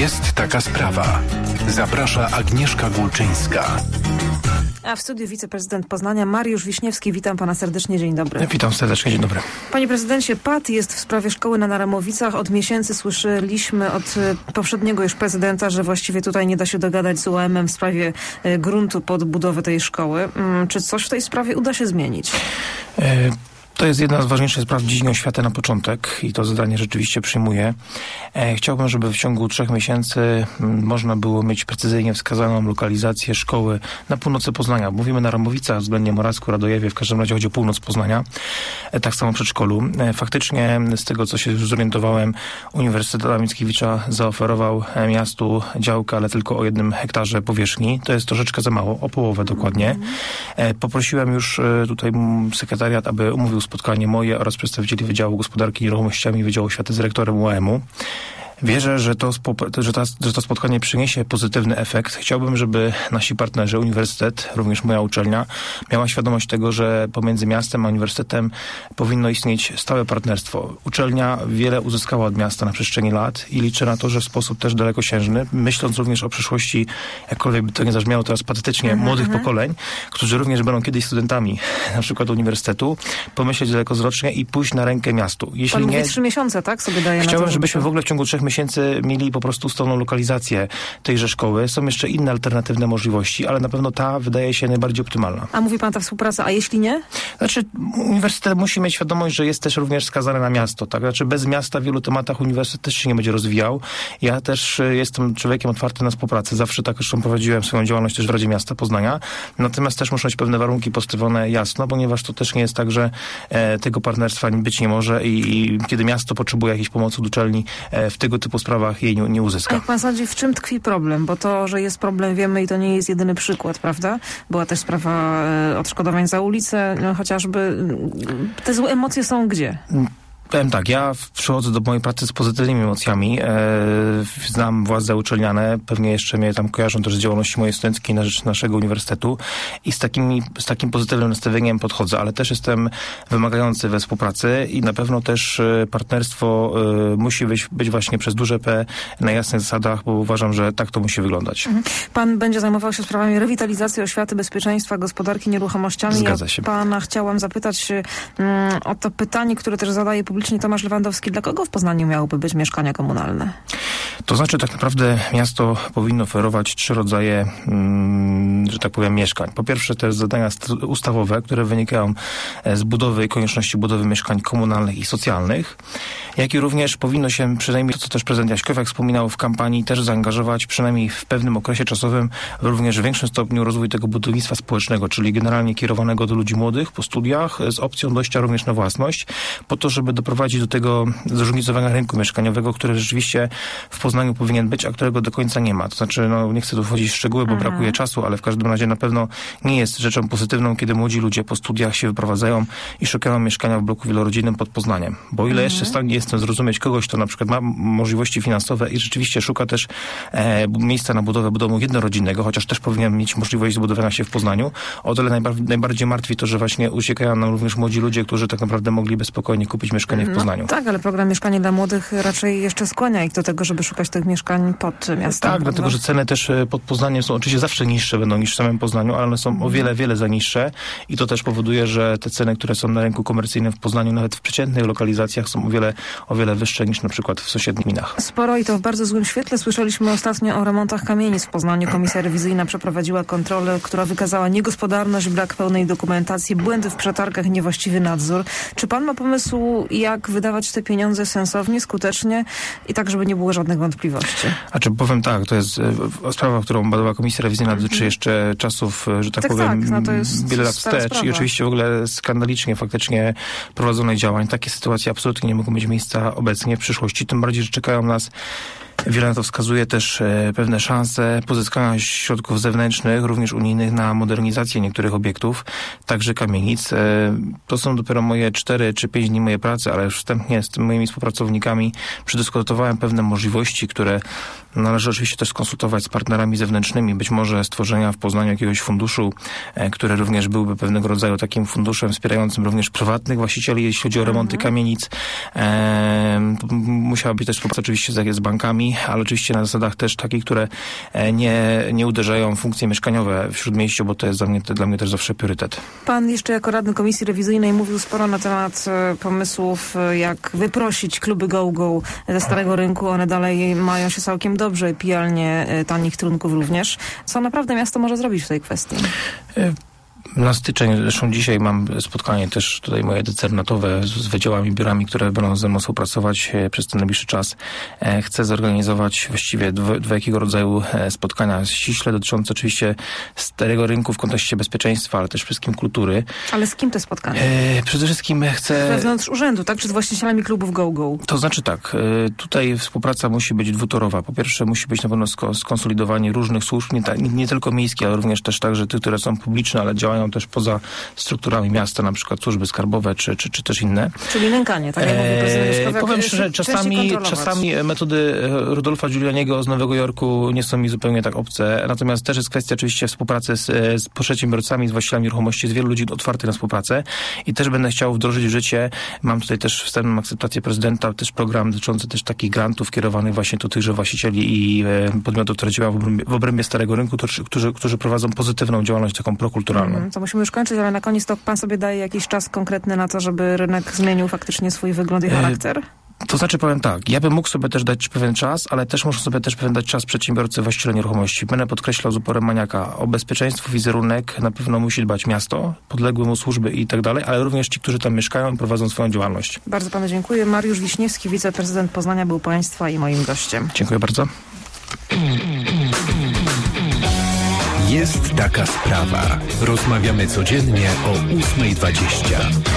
Jest taka sprawa. Zaprasza Agnieszka Gulczyńska. A w studiu wiceprezydent Poznania Mariusz Wiśniewski. Witam pana serdecznie. Dzień dobry. Witam serdecznie. Dzień dobry. Panie prezydencie, pat jest w sprawie szkoły na Naramowicach. Od miesięcy słyszeliśmy od poprzedniego już prezydenta, że właściwie tutaj nie da się dogadać z UAM-em w sprawie gruntu pod budowę tej szkoły. Czy coś w tej sprawie uda się zmienić? To jest jedna z ważniejszych spraw w dziedzinie oświaty na początek i to zadanie rzeczywiście przyjmuję. Chciałbym, żeby w ciągu 3 miesięcy można było mieć precyzyjnie wskazaną lokalizację szkoły na północy Poznania. Mówimy na Ramowicach, względnie Morawsku, Radojewie, w każdym razie chodzi o północ Poznania. Tak samo przedszkolu. Faktycznie z tego, co się już zorientowałem, Uniwersytet Adama Mickiewicza zaoferował miastu działkę, ale tylko o 1 hektarze powierzchni. To jest troszeczkę za mało, o połowę dokładnie. Poprosiłem już tutaj sekretariat, aby umówił spotkanie moje oraz przedstawicieli Wydziału Gospodarki Nieruchomościami i Wydziału Oświaty z rektorem UAM-u. Wierzę, że to spotkanie przyniesie pozytywny efekt. Chciałbym, żeby nasi partnerzy, uniwersytet, również moja uczelnia, miała świadomość tego, że pomiędzy miastem a uniwersytetem powinno istnieć stałe partnerstwo. Uczelnia wiele uzyskała od miasta na przestrzeni lat i liczę na to, że w sposób też dalekosiężny, myśląc również o przyszłości, jakkolwiek by to nie zabrzmiało teraz patetycznie, młodych pokoleń, którzy również będą kiedyś studentami na przykład uniwersytetu, pomyśleć dalekowzrocznie i pójść na rękę miastu. Jeśli Pan nie, mówi 3 miesiące, tak? Sobie daje chciałbym, na to, żebyśmy w ogóle w ciągu 3 miesięcy mieli po prostu stałą lokalizację tejże szkoły. Są jeszcze inne alternatywne możliwości, ale na pewno ta wydaje się najbardziej optymalna. A mówi pan ta współpraca, a jeśli nie? Znaczy, uniwersytet musi mieć świadomość, że jest też również skazany na miasto, tak? Znaczy, bez miasta w wielu tematach uniwersytet też się nie będzie rozwijał. Ja też jestem człowiekiem otwartym na współpracę. Zawsze tak zresztą prowadziłem swoją działalność też w Radzie Miasta Poznania. Natomiast też muszą być pewne warunki postawione jasno, ponieważ to też nie jest tak, że tego partnerstwa być nie może i kiedy miasto potrzebuje jakiejś pomocy od uczelni w tego typu sprawach jej nie uzyska. A jak pan sądzi, w czym tkwi problem? Bo to, że jest problem, wiemy i to nie jest jedyny przykład, prawda? Była też sprawa odszkodowań za ulicę, no, chociażby. Te złe emocje są gdzie? Powiem tak, ja przychodzę do mojej pracy z pozytywnymi emocjami. Znam władze uczelniane, pewnie jeszcze mnie tam kojarzą też z działalności mojej studenckiej na rzecz naszego uniwersytetu i z takim pozytywnym nastawieniem podchodzę, ale też jestem wymagający we współpracy i na pewno też partnerstwo musi być właśnie przez duże P na jasnych zasadach, bo uważam, że tak to musi wyglądać. Pan będzie zajmował się sprawami rewitalizacji, oświaty, bezpieczeństwa, gospodarki nieruchomościami. Zgadza się. Pana chciałam zapytać o to pytanie, które też zadaje publicznie Tomasz Lewandowski. Dla kogo w Poznaniu miałyby być mieszkania komunalne? To znaczy tak naprawdę miasto powinno oferować 3 rodzaje, że tak powiem, mieszkań. Po pierwsze te zadania ustawowe, które wynikają z budowy i konieczności budowy mieszkań komunalnych i socjalnych, jak i również powinno się przynajmniej, to co też prezydent Jaśkowiak wspominał w kampanii, też zaangażować przynajmniej w pewnym okresie czasowym również w większym stopniu rozwój tego budownictwa społecznego, czyli generalnie kierowanego do ludzi młodych po studiach z opcją dojścia również na własność, po to, żeby doprowadzić do tego zróżnicowania rynku mieszkaniowego, który rzeczywiście w Poznaniu powinien być, a którego do końca nie ma. To znaczy, no nie chcę tu wchodzić w szczegóły, bo brakuje czasu, ale w każdym razie na pewno nie jest rzeczą pozytywną, kiedy młodzi ludzie po studiach się wyprowadzają i szukają mieszkania w bloku wielorodzinnym pod Poznaniem. Bo o ile jeszcze w stanie jestem zrozumieć kogoś, kto na przykład ma możliwości finansowe i rzeczywiście szuka też miejsca na budowę domu jednorodzinnego, chociaż też powinien mieć możliwość zbudowania się w Poznaniu, o tyle najbardziej martwi to, że właśnie uciekają nam również młodzi ludzie, którzy tak naprawdę mogliby spokojnie kupić mieszkanie w Poznaniu. No, tak, ale program Mieszkanie dla Młodych raczej jeszcze skłania ich do tego, żeby szukać tych mieszkań pod miastem. Tak, dlatego, że ceny też pod Poznaniem są oczywiście zawsze niższe będą niż w samym Poznaniu, ale one są o wiele za niższe i to też powoduje, że te ceny, które są na rynku komercyjnym w Poznaniu, nawet w przeciętnych lokalizacjach są o wiele wyższe niż na przykład w sąsiednich gminach. Sporo i to w bardzo złym świetle. Słyszeliśmy ostatnio o remontach kamienic w Poznaniu. Komisja rewizyjna przeprowadziła kontrolę, która wykazała niegospodarność, brak pełnej dokumentacji, błędy w przetargach, niewłaściwy nadzór. Czy pan ma pomysł, jak wydawać te pieniądze sensownie, skutecznie i tak, żeby nie było żadnych wątpliwości? A czy powiem tak, to jest sprawa, którą badała komisja rewizyjna, dotyczy jeszcze czasów, że tak powiem, no to jest wiele lat wstecz i oczywiście w ogóle skandalicznie faktycznie prowadzonych działań. Takie sytuacje absolutnie nie mogą mieć miejsca obecnie w przyszłości, tym bardziej, że czekają nas. Wiele na to wskazuje też pewne szanse pozyskania środków zewnętrznych, również unijnych, na modernizację niektórych obiektów, także kamienic. To są dopiero moje 4 czy 5 dni mojej pracy, ale już wstępnie z moimi współpracownikami przedyskutowałem pewne możliwości, które należy oczywiście też skonsultować z partnerami zewnętrznymi. Być może stworzenia w Poznaniu jakiegoś funduszu, który również byłby pewnego rodzaju takim funduszem wspierającym również prywatnych właścicieli, jeśli chodzi o remonty kamienic. Musiała być też współpraca oczywiście z bankami, ale oczywiście na zasadach też takich, które nie uderzają w funkcje mieszkaniowe w Śródmieściu, bo to jest dla mnie też zawsze priorytet. Pan jeszcze jako radny Komisji Rewizyjnej mówił sporo na temat pomysłów, jak wyprosić kluby go-go ze Starego Rynku. One dalej mają się całkiem dobrze, pijalnie tanich trunków również. Co naprawdę miasto może zrobić w tej kwestii? Na styczeń, zresztą dzisiaj mam spotkanie też tutaj moje decernatowe z wydziałami, biurami, które będą ze mną współpracować przez ten najbliższy czas. Chcę zorganizować właściwie dwojakiego rodzaju spotkania ściśle dotyczące oczywiście Starego Rynku w kontekście bezpieczeństwa, ale też przede wszystkim kultury. Ale z kim te spotkania? Przede wszystkim chcę... Wewnątrz urzędu, tak? Czy z właścicielami klubów go-go? To znaczy tak, tutaj współpraca musi być dwutorowa. Po pierwsze musi być na pewno skonsolidowanie różnych służb, nie tylko miejskie, ale również też także tych, które są publiczne, ale działają też poza strukturami miasta, na przykład służby skarbowe, czy też inne. Czyli nękanie, tak jak mówił prezydent. Powiem szczerze, czasami metody Rudolfa Giulianiego z Nowego Jorku nie są mi zupełnie tak obce. Natomiast też jest kwestia oczywiście współpracy z przedsiębiorcami, z właścicielami nieruchomości, z wielu ludzi otwartych na współpracę i też będę chciał wdrożyć w życie. Mam tutaj też wstępną akceptację prezydenta, też program dotyczący też takich grantów kierowanych właśnie do tychże właścicieli i podmiotów, które działają w obrębie Starego Rynku, którzy prowadzą pozytywną działalność taką prokulturalną. To musimy już kończyć, ale na koniec to pan sobie daje jakiś czas konkretny na to, żeby rynek zmienił faktycznie swój wygląd i charakter? To znaczy powiem tak, ja bym mógł sobie też dać pewien czas, ale też muszę sobie też dać czas przedsiębiorcy, właściciele nieruchomości. Będę podkreślał z uporem maniaka, o bezpieczeństwo, wizerunek na pewno musi dbać miasto, podległe mu służby i tak dalej, ale również ci, którzy tam mieszkają i prowadzą swoją działalność. Bardzo panu dziękuję. Mariusz Wiśniewski, wiceprezydent Poznania, był państwa i moim gościem. Dziękuję bardzo. Jest taka sprawa. Rozmawiamy codziennie o 8:20.